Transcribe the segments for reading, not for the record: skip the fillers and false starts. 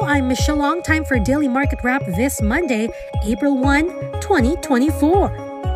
I'm Michelle Long. Time for Daily Market Wrap this Monday, April 1, 2024.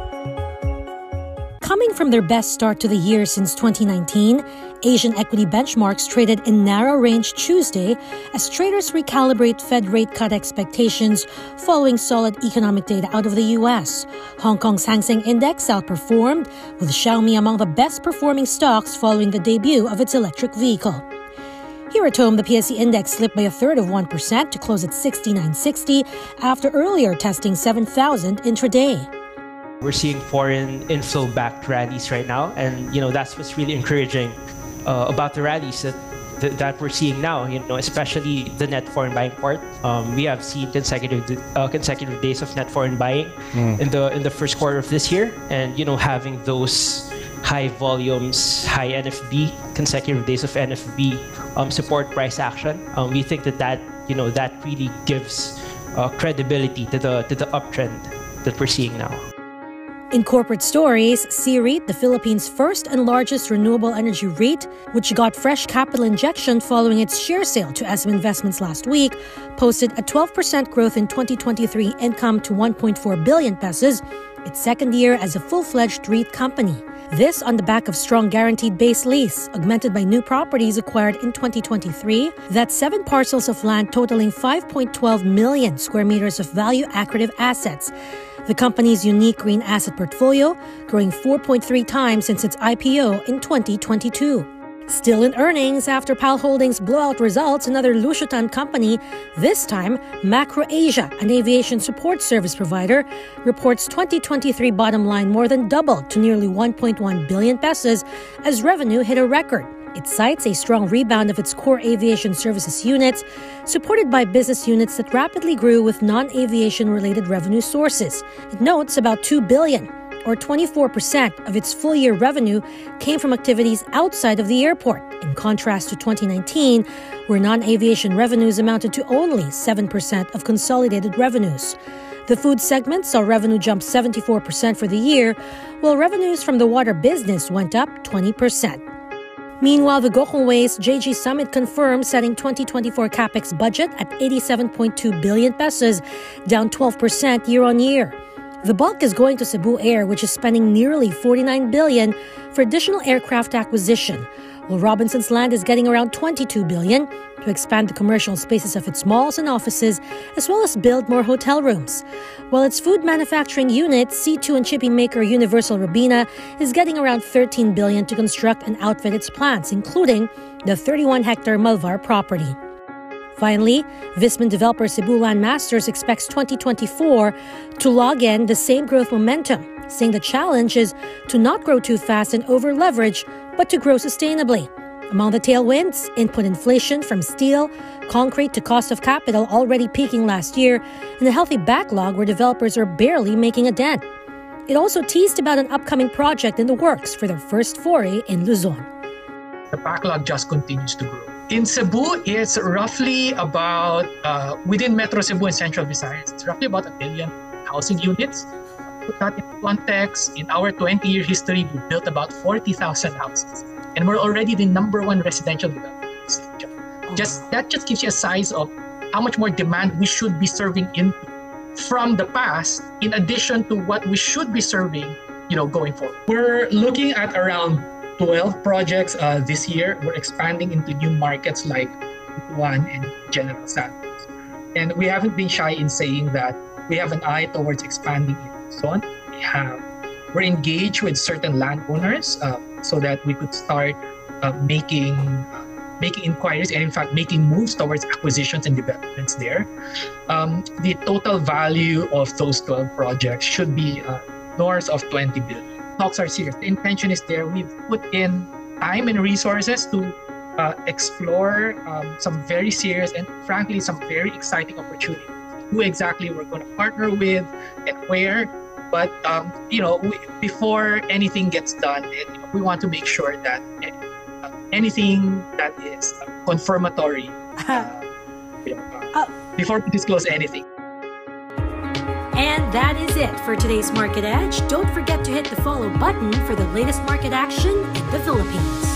Coming from their best start to the year since 2019, Asian equity benchmarks traded in narrow range Tuesday as traders recalibrate Fed rate cut expectations following solid economic data out of the U.S. Hong Kong's Hang Seng Index outperformed, with Xiaomi among the best performing stocks following the debut of its electric vehicle. Here at home, the PSE Index slipped by 1/3% to close at 6960 after earlier testing 7,000 intraday. We're seeing foreign inflow-backed rallies right now, and that's what's really encouraging about the rallies that we're seeing now. Especially the net foreign buying part. We have seen consecutive days of net foreign buying in the first quarter of this year, and having those high volumes, high NFB, consecutive days of NFB support price action. We think that really gives credibility to the uptrend that we're seeing now. In corporate stories, C-REIT, the Philippines' first and largest renewable energy REIT, which got fresh capital injection following its share sale to SM Investments last week, posted a 12% growth in 2023 income to 1.4 billion pesos, its second year as a full-fledged REIT company. This on the back of strong guaranteed base lease, augmented by new properties acquired in 2023, that's 7 parcels of land totaling 5.12 million square meters of value-accretive assets. The company's unique green asset portfolio growing 4.3 times since its IPO in 2022. Still in earnings after PAL Holdings' blowout results, another Lushotan company, this time Macro Asia, an aviation support service provider, reports 2023 bottom line more than doubled to nearly 1.1 billion pesos as revenue hit a record. It cites a strong rebound of its core aviation services units, supported by business units that rapidly grew with non-aviation related revenue sources. It notes about 2 billion, or 24% of its full-year revenue came from activities outside of the airport, in contrast to 2019, where non-aviation revenues amounted to only 7% of consolidated revenues. The food segment saw revenue jump 74% for the year, while revenues from the water business went up 20%. Meanwhile, the Gokongwei's JG Summit confirmed setting 2024 capex budget at 87.2 billion pesos, down 12% year-on-year. The bulk is going to Cebu Air, which is spending nearly 49 billion for additional aircraft acquisition, while Robinsons Land is getting around 22 billion to expand the commercial spaces of its malls and offices, as well as build more hotel rooms. While its food manufacturing unit, C2 and chipping maker Universal Robina, is getting around 13 billion to construct and outfit its plants, including the 31-hectare Malvar property. Finally, Visman developer Cebu Land Masters expects 2024 to log in the same growth momentum, saying the challenge is to not grow too fast and over-leverage, but to grow sustainably. Among the tailwinds, input inflation from steel, concrete to cost of capital already peaking last year, and a healthy backlog where developers are barely making a dent. It also teased about an upcoming project in the works for their first foray in Luzon. The backlog just continues to grow. In Cebu, it's roughly about, within Metro Cebu and Central Visayas, it's roughly about 1 billion housing units. To put that in context, in our 20-year history, we built about 40,000 houses. And we're already the #1 residential developer in the state. That just gives you a size of how much more demand we should be serving into from the past, in addition to what we should be serving, going forward. We're looking at around 12 projects this year. We're expanding into new markets like Butuan and General Santos. And we haven't been shy in saying that we have an eye towards expanding in Luzon. We're engaged with certain landowners so that we could start making inquiries and, in fact, making moves towards acquisitions and developments there. The total value of those 12 projects should be north of 20 billion. Talks are serious. The intention is there. We've put in time and resources to explore some very serious and, frankly, some very exciting opportunities. Who exactly we're going to partner with and where. But, before anything gets done, we want to make sure that anything that is confirmatory, before we disclose anything. And that is it for today's Market Edge. Don't forget to hit the follow button for the latest market action in the Philippines.